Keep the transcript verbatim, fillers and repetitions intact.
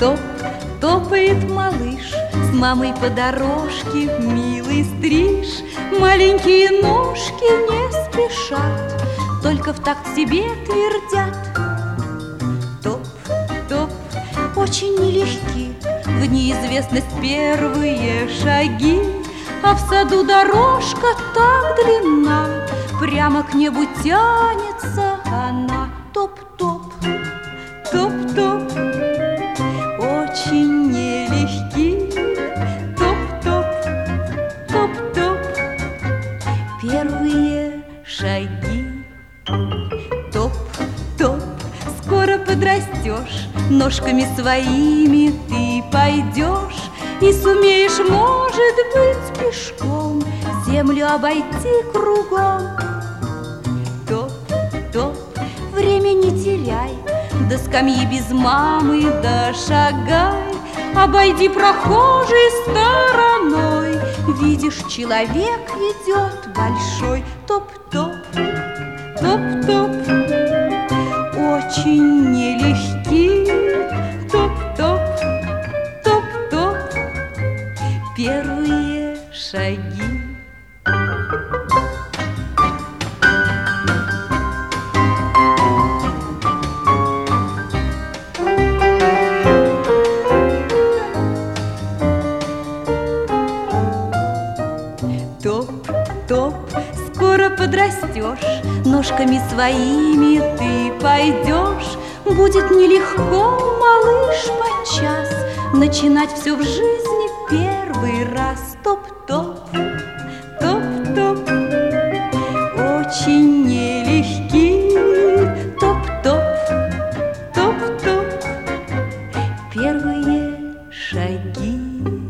Топ, топает малыш с мамой по дорожке, милый стриж. Маленькие ножки не спешат, только в такт себе твердят. Топ, топ, очень нелегки в неизвестность первые шаги, а в саду дорожка так длинна, прямо к небу тянется она. Топ-топ, топ-топ, очень нелегки. Топ-топ, топ-топ, первые шаги. Топ-топ, скоро подрастешь, ножками своими ты пойдешь и сумеешь, может быть, пешком землю обойти кругом. Топ-топ, время не теряй, до скамьи без мамы дошагай. Обойди прохожей стороной, видишь, человек идет большой. Топ-топ, топ-топ, очень нелегки. Топ-топ, топ-топ, первые шаги. Топ-топ, скоро подрастешь, ножками своими ты пойдешь. Будет нелегко, малыш, подчас начинать все в жизни первый раз. Топ-топ, топ-топ, очень нелегки. Топ-топ, топ-топ, первые шаги.